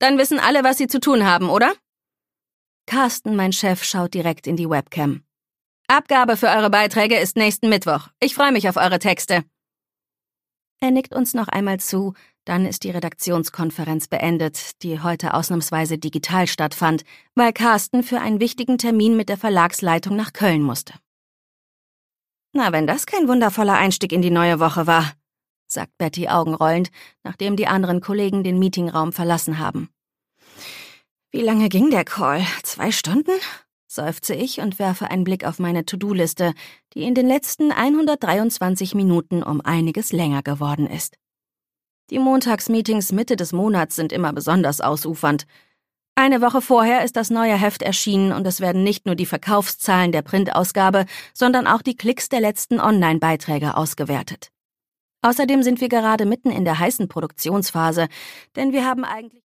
Dann wissen alle, was sie zu tun haben, oder? Carsten, mein Chef, schaut direkt in die Webcam. Abgabe für eure Beiträge ist nächsten Mittwoch. Ich freue mich auf eure Texte. Er nickt uns noch einmal zu, dann ist die Redaktionskonferenz beendet, die heute ausnahmsweise digital stattfand, weil Carsten für einen wichtigen Termin mit der Verlagsleitung nach Köln musste. Na, wenn das kein wundervoller Einstieg in die neue Woche war, sagt Betty augenrollend, nachdem die anderen Kollegen den Meetingraum verlassen haben. Wie lange ging der Call? 2 Stunden? Seufze ich und werfe einen Blick auf meine To-Do-Liste, die in den letzten 123 Minuten um einiges länger geworden ist. Die Montagsmeetings Mitte des Monats sind immer besonders ausufernd. Eine Woche vorher ist das neue Heft erschienen und es werden nicht nur die Verkaufszahlen der Printausgabe, sondern auch die Klicks der letzten Online-Beiträge ausgewertet. Außerdem sind wir gerade mitten in der heißen Produktionsphase, denn wir haben eigentlich